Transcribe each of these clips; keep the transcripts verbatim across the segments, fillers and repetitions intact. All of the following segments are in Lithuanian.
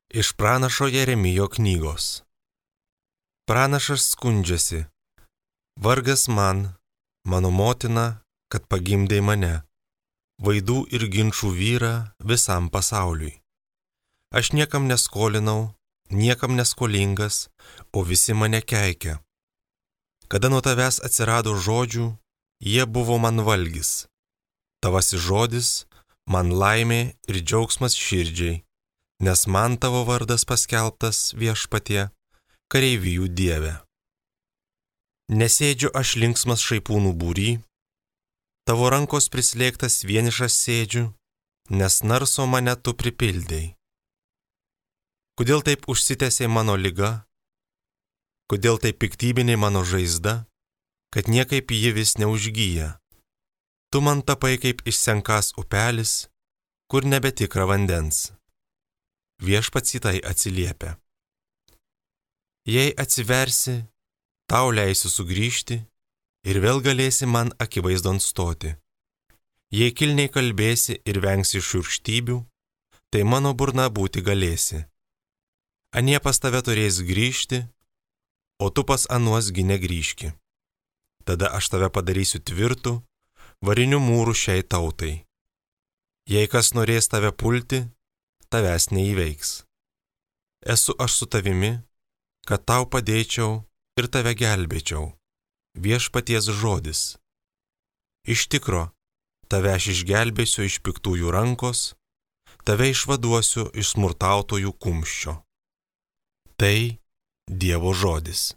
Iš pranašo Jeremijo knygos. Pranašas skundžiasi: vargas man, mano motina, kad pagimdei mane, vaidų ir ginčų vyrą visam pasauliui. Aš niekam neskolinau, niekam neskolingas, o visi mane keikia. Kada nuo tavęs atsirado žodžių, jie buvo man valgis. Tavasis žodis man laimė ir džiaugsmas širdžiai, nes man tavo vardas paskelbtas Viešpatie, kareivijų Dieve. Nesėdžiu aš linksmas šaipūnų būry, tavo rankos prislėgtas vienišas sėdžiu, nes narso mane tu pripildei. Kodėl taip užsitęsė mano liga, kodėl taip piktybinė mano žaizda, kad niekaip ji vis neužgyja. Tu man tapai kaip išsenkas upelis, kur nebetikra vandens. Viešpats į tai atsiliepia: jei atsiversi, tau leisiu sugrįžti ir vėl galėsi man akivaizdon stoti. Jei kilniai kalbėsi ir vengsi šiurkštybių, tai mano burna būti galėsi. Anie pas tave turės grįžti, o tu pas anuosgi negrįžki. Tada aš tave padarysiu tvirtų, varinių mūrų šiai tautai. Jei kas norės tave pulti, tavęs neįveiks. Esu aš su tavimi, kad tau padėčiau ir tave gelbėčiau. Viešpaties žodis. Iš tikro, tave aš išgelbėsiu iš piktųjų rankos, tave išvaduosiu iš smurtautojų kumščio. Tai Dievo žodis.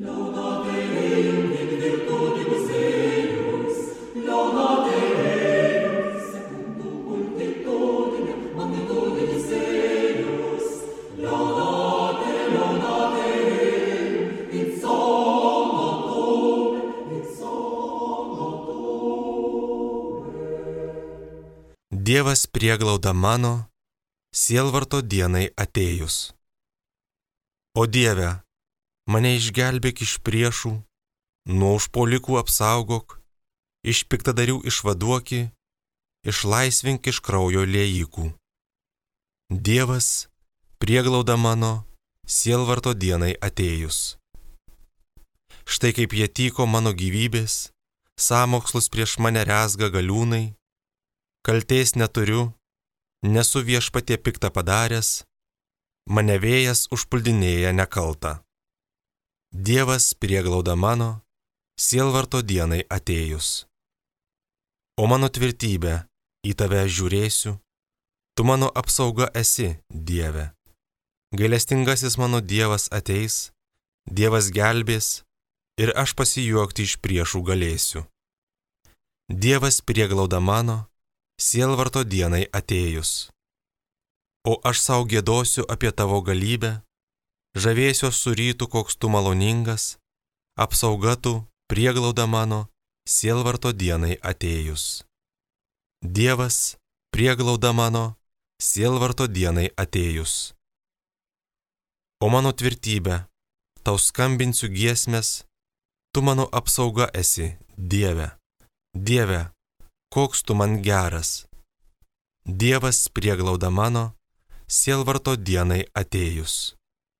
Dievas prieglauda mano, sielvarto dienai atėjus. O Dieve, mane išgelbėk iš priešų, nuo užpuolikų apsaugok, iš piktadarių išvaduoki, išlaisvink iš kraujo liejikų. Dievas prieglauda mano, sielvarto dienai atėjus. Štai kaip jie tyko mano gyvybės, sąmokslus prieš mane rezga galiūnai, kaltės neturiu, nesu Viešpatie piktą padaręs, mane vėjas užpuldinėja nekaltą. Dievas prieglauda mano, sielvarto dienai atėjus. O mano tvirtybė, į tave žiūrėsiu, tu mano apsauga esi, Dieve. Gailestingasis mano Dievas ateis, Dievas gelbės ir aš pasijuokti iš priešų galėsiu. Dievas prieglauda mano, sielvarto dienai atėjus. O aš sau giedosiu apie tavo galybę, žavėsiuos su rytu, koks tu maloningas, apsauga tu, prieglauda mano, sielvarto dienai atėjus. Dievas, prieglauda mano, sielvarto dienai atėjus. O mano tvirtybė, tau skambinsiu giesmes, tu mano apsauga esi, Dieve. Dieve, koks tu man geras. Dievas prieglauda mano, sielvarto dienai atėjus.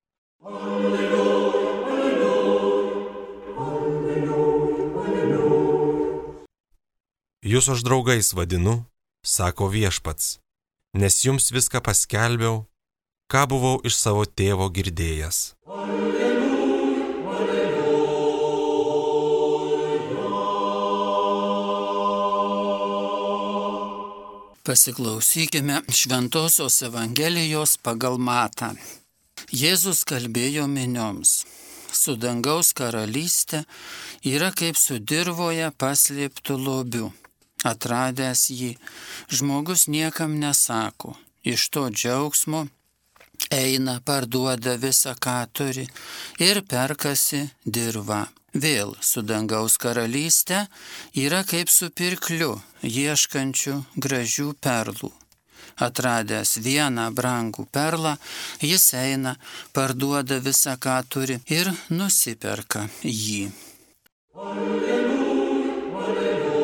Alleluja, alleluja, alleluja, alleluja. Jūs aš draugais vadinu, sako Viešpats, nes jums viską paskelbiau, ką buvau iš savo tėvo girdėjęs. Pasiklausykime Šventosios Evangelijos pagal Matą. Jėzus kalbėjo minioms: su dangaus karalystė yra kaip su dirvoje paslėptu lobiu. Atradęs jį, žmogus niekam nesako, iš to džiaugsmo eina, parduoda visą, ką turi, ir perkasi dirvą. Vėl su dangaus karalystė yra kaip su pirkliu, ieškančiu gražių perlų. Atradęs vieną brangų perlą, jis eina, parduoda visą, ką turi, ir nusiperka jį. Alleluja, alleluja.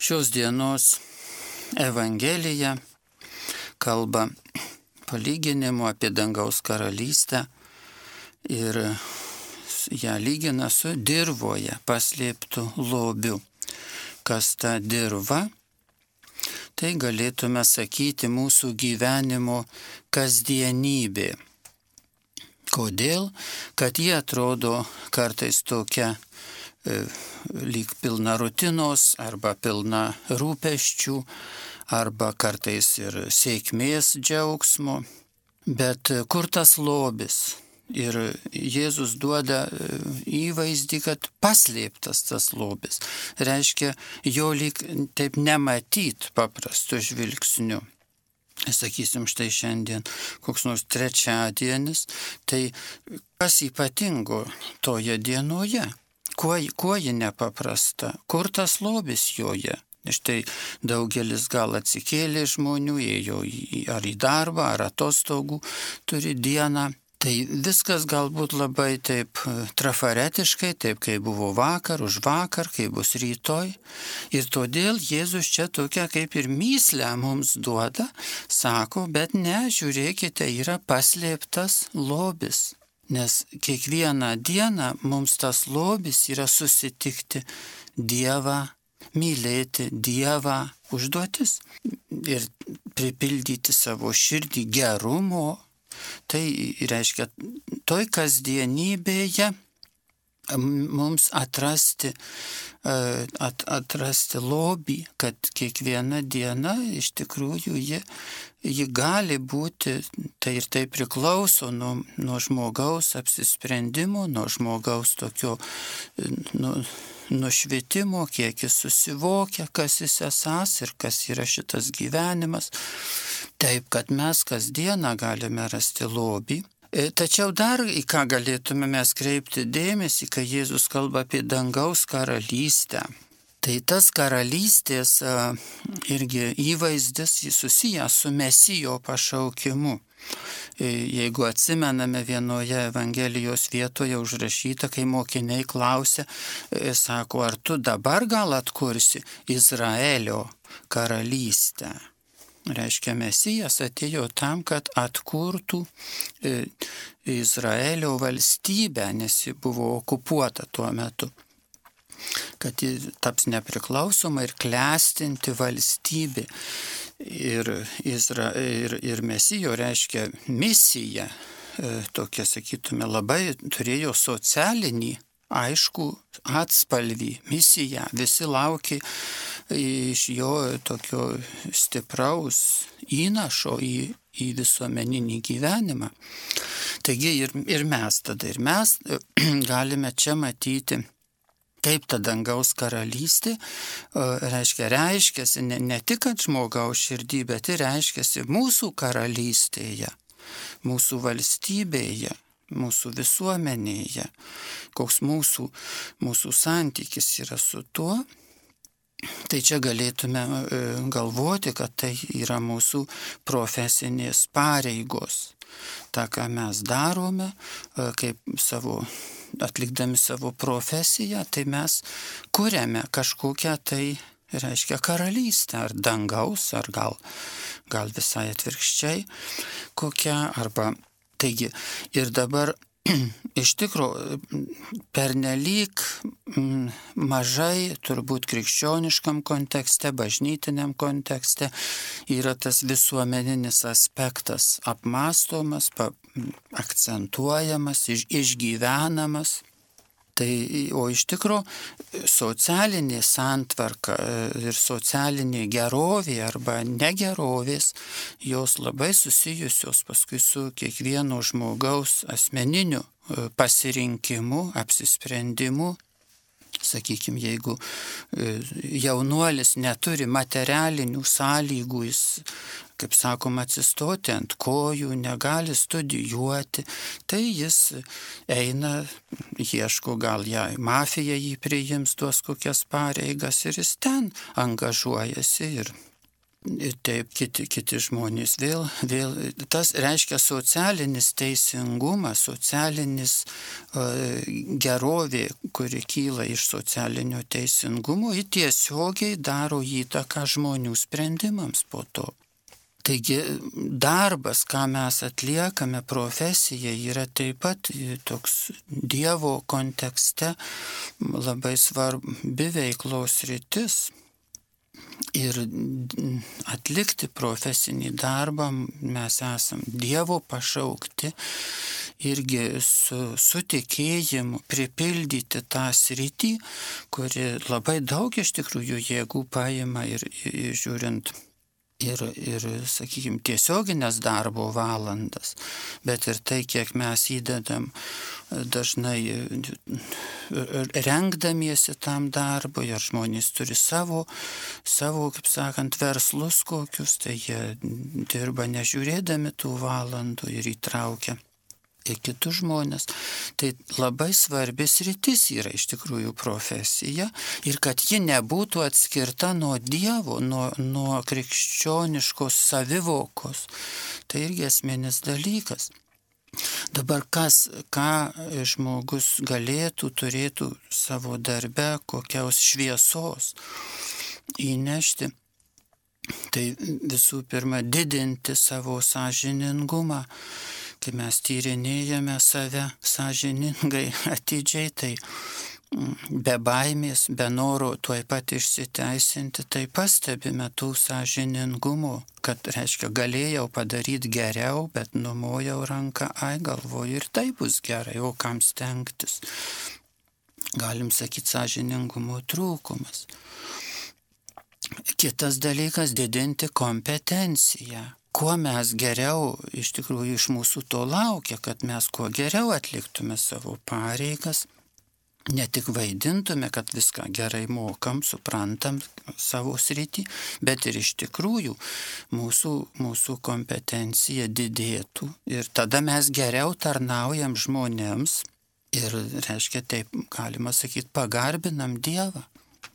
Šios dienos Evangelija kalba palyginimu apie dangaus karalystę ir ją lygina su dirvoje paslėptu lobiu. Kas ta dirva? Tai galėtume sakyti mūsų gyvenimo kasdienybė. Kodėl? Kad jie atrodo kartais tokia e, lyg pilna rutinos arba pilna rūpesčių, arba kartais ir sėkmės džiaugsmo. Bet kur tas lobis? Ir Jėzus duoda įvaizdį, kad paslėptas tas lobis. Reiškia, jo lyg taip nematyt paprastu žvilgsniu. Sakysim, štai šiandien koks nors trečiadienis, tai kas ypatingo toje dienoje? Kuo, kuo ji nepaprasta? Kur tas lobis joje? Štai daugelis gal atsikėlė žmonių, ėjo į, ar į darbą, ar atostogų turi dieną. Tai viskas galbūt labai taip trafaretiškai, taip kaip buvo vakar, už vakar, kaip bus rytoj. Ir todėl Jėzus čia tokia kaip ir myslę mums duoda, sako, bet ne, žiūrėkite, yra paslėptas lobis. Nes kiekvieną dieną mums tas lobis yra susitikti Dievą, mylėti Dievą, užduotis ir pripildyti savo širdį gerumo. Tai reiškia, toj kasdienybėje mums atrasti, at, atrasti lobį, kad kiekviena diena iš tikrųjų ji, ji gali būti, tai ir tai priklauso nuo, nuo žmogaus apsisprendimo, nuo žmogaus tokio nu, nušvietimo, kiek jis susivokia, kas jis esas ir kas yra šitas gyvenimas. Taip, kad mes kasdieną galime rasti lobį. Tačiau dar į ką galėtume mes kreipti dėmesį, kai Jėzus kalba apie dangaus karalystę. Tai tas karalystės irgi įvaizdis susijęs su Mesijo pašaukimu. Jeigu atsimename vienoje Evangelijos vietoje užrašyta, kai mokiniai klausia, sako, ar tu dabar gal atkursi Izraelio karalystę? Reiškia, Mesijas atėjo tam, kad atkurtų Izraelio valstybę, nes ji buvo okupuota tuo metu. Kad ji taps nepriklausoma ir klestinti valstybė. Ir, Izra, ir, ir Mesijo reiškia misija, tokia sakytume, labai turėjo socialinį, aišku, atspalvį, misiją. Visi laukė iš jo tokio stipraus įnašo į, į visuomeninį gyvenimą. Taigi ir, ir mes tada, ir mes galime čia matyti, kaip ta dangaus karalystė reiškia, reiškiasi ne, ne tik kad žmogaus širdį, bet ir reiškiasi mūsų karalystėje, mūsų valstybėje, mūsų visuomenėje, koks mūsų, mūsų santykis yra su tuo. Tai čia galėtume galvoti, kad tai yra mūsų profesinės pareigos. Ta, ką mes darome, kaip savo, atlikdami savo profesiją, tai mes kuriame kažkokią tai, reiškia, karalystę, ar dangaus, ar gal, gal visai atvirkščiai kokią, arba taigi. Ir dabar iš tikrųjų pernelyg mažai turbūt krikščioniškam kontekste, bažnytiniam kontekste yra tas visuomeninis aspektas apmąstomas, akcentuojamas, išgyvenamas. Tai, o iš tikrųjų socialinė santvarka ir socialinė gerovė arba negerovės, jos labai susijusios paskui su kiekvieno žmogaus asmeniniu pasirinkimu, apsisprendimu. Sakykime, jeigu jaunuolis neturi materialinių sąlygų, jis, kaip sakoma, atsistoti ant kojų, negali studijuoti, tai jis eina, ieško, gal ją mafija jį priims, duos kokias pareigas ir jis ten angažuojasi ir Ir taip kiti, kiti žmonės vėl, vėl, tas reiškia socialinis teisingumas, socialinis uh, gerovė, kuri kyla iš socialinio teisingumo, ji tiesiogiai daro įtaką žmonių sprendimams po to. Taigi darbas, ką mes atliekame, profesija, yra taip pat toks Dievo kontekste labai svarbi veiklos sritis. Ir atlikti profesinį darbą mes esam Dievo pašaukti irgi su, su tikėjimu pripildyti tą sritį, kuri labai daug iš tikrųjų jėgų paima ir, ir žiūrint ir, ir sakykime, tiesioginės darbo valandas, bet ir tai, kiek mes įdedam dažnai rengdamiesi tam darbui, ar žmonės turi savo, savo, kaip sakant, verslus kokius, tai jie dirba nežiūrėdami tų valandų ir įtraukia į kitus žmonės. Tai labai svarbi sritis yra iš tikrųjų profesija ir kad ji nebūtų atskirta nuo Dievo, nuo, nuo krikščioniškos savivokos. Tai irgi esminis dalykas. Dabar kas, ką žmogus galėtų, turėtų savo darbe, kokios šviesos įnešti, tai visų pirma didinti savo sąžiningumą. Kai mes tyrinėjame save sąžiningai, atidžiai, tai be baimės, be noro tuoj pat išsiteisinti, tai pastebime tų sąžiningumo, kad, reiškia, galėjau padaryti geriau, bet numojau ranką, ai galvoju, ir tai bus gerai, o kam stengtis. Galim sakyti, sąžiningumo trūkumas. Kitas dalykas - didinti kompetenciją. Kuo mes geriau, iš tikrųjų iš mūsų to laukia, kad mes kuo geriau atliktume savo pareigas, ne tik vaidintume, kad viską gerai mokam, suprantam savo sritį, bet ir iš tikrųjų mūsų, mūsų kompetencija didėtų ir tada mes geriau tarnaujam žmonėms ir, reiškia, taip galima sakyti, pagarbinam Dievą.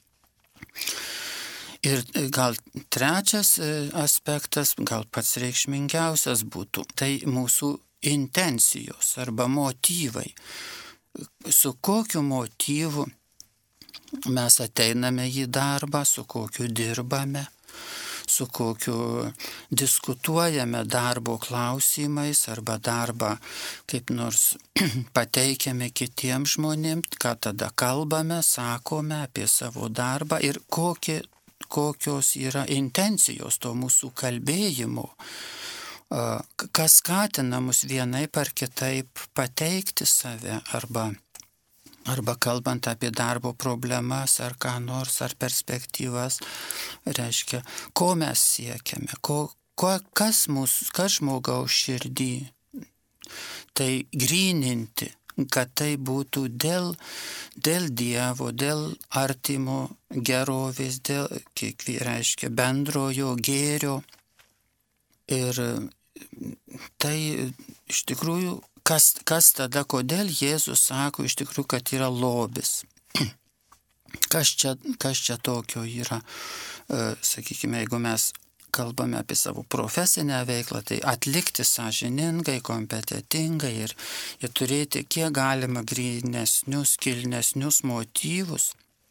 Ir gal trečias aspektas, gal pats reikšmingiausias būtų, tai mūsų intencijos arba motyvai. Su kokiu motyvu mes ateiname į darbą, su kokiu dirbame, su kokiu diskutuojame darbo klausimais arba darbą kaip nors pateikiame kitiems žmonėms, ką tada kalbame, sakome apie savo darbą ir kokie kokios yra intencijos to mūsų kalbėjimo, kas skatina mus vienaip ar kitaip pateikti save, arba, arba kalbant apie darbo problemas, ar ką nors, ar perspektyvas, reiškia, ko mes siekiame, ko, ko, kas, mūsų, kas žmogaus širdį, tai gryninti, kad tai būtų dėl, dėl Dievo, dėl artimo gerovės, dėl, kiek reiškia, bendrojo gėrio. Ir tai iš tikrųjų, kas, kas tada, kodėl Jėzus sako iš tikrųjų, kad yra lobis. Kas čia, kas čia tokio yra, sakykime, jeigu mes kalbame apie savo profesinę veiklą, tai atlikti sąžiningai, kompetentingai ir, ir turėti kiek galima grynesnius, kilnesnius motyvus.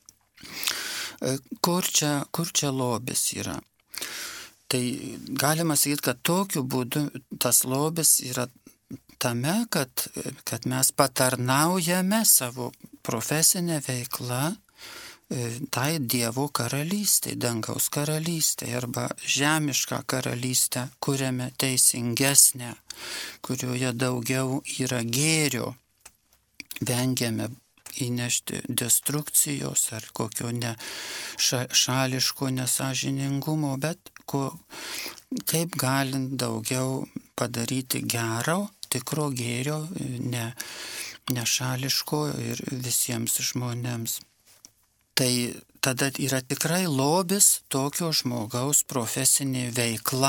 Kur čia, kur čia lobis yra? Tai galima sakyti, kad tokiu būdu tas lobis yra tame, kad, kad mes patarnaujame savo profesinę veiklą tai Dievo karalystė, dangaus karalystė arba žemišką karalystę, kuriame teisingesnę, kurioje daugiau yra gėrio, vengiame įnešti destrukcijos ar kokio ne ša, šališko nesąžiningumo, bet ko, kaip galint daugiau padaryti gero, tikro gėrio, ne, nešališko ir visiems žmonėms. Tai tada yra tikrai lobis tokio žmogaus profesinė veikla.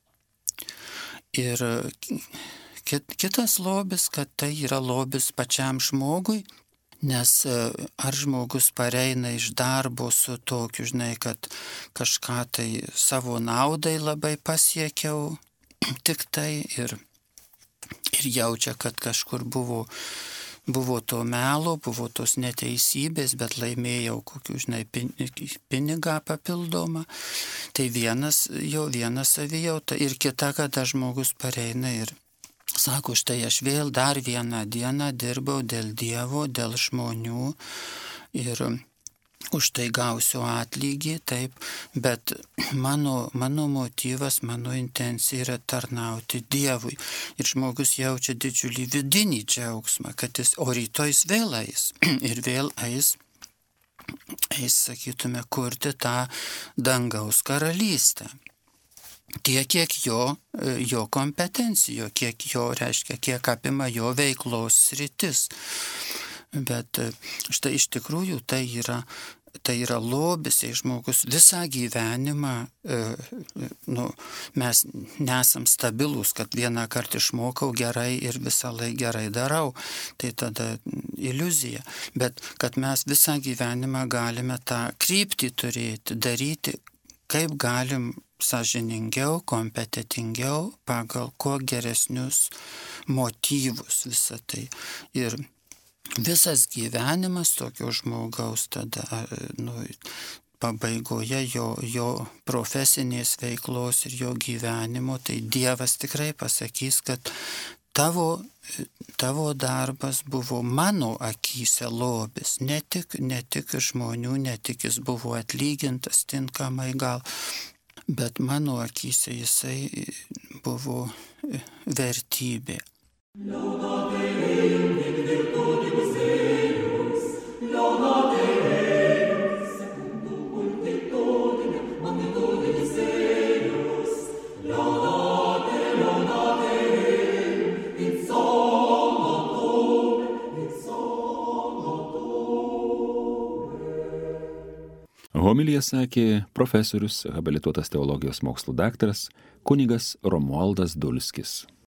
Ir kit, kitas lobis, kad tai yra lobis pačiam žmogui, Nes ar žmogus pareina iš darbo su tokiu, žinai, kad kažką tai savo naudai labai pasiekiau, tik tai ir, ir jaučia, kad kažkur buvo, buvo to melo, buvo tos neteisybės, bet laimėjau kokių, žinai, pinigą papildomą. Tai vienas, jo vienas savijauta ir kita, kada žmogus pareina ir sako, štai aš vėl dar vieną dieną dirbau dėl Dievo, dėl žmonių ir už tai gausiu atlygį, taip, bet mano, mano motyvas, mano intencija yra tarnauti Dievui. Ir žmogus jaučia didžiulį vidinį džiaugsmą, kad jis, o rytoj jis vėl eis ir vėl eis, eis, sakytume, kurti tą dangaus karalystę. Tiek, kiek jo, jo kompetencijo, kiek jo reiškia, kiek apima jo veiklos sritis. Bet štai iš tikrųjų tai yra, tai yra lobis, jei žmogus visą gyvenimą, e, nu, mes nesam stabilus, kad vieną kartą išmokau gerai ir visą laiką gerai darau, tai tada iliuzija. Bet kad mes visą gyvenimą galime tą kryptį turėti, daryti, kaip galim sąžiningiau, kompetitingiau, pagal kuo geresnius motyvus visą tai. Ir visas gyvenimas tokio žmogaus tada, nu, pabaigoje jo, jo profesinės veiklos ir jo gyvenimo, tai Dievas tikrai pasakys, kad tavo, tavo darbas buvo mano akyse lobis, ne tik, ne tik žmonių, ne tik jis buvo atlygintas tinkamai gal, bet mano akyse jisai buvo vertybė. Homiliją sakė profesorius, habilituotas teologijos mokslų daktaras kunigas Romualdas Dulskis.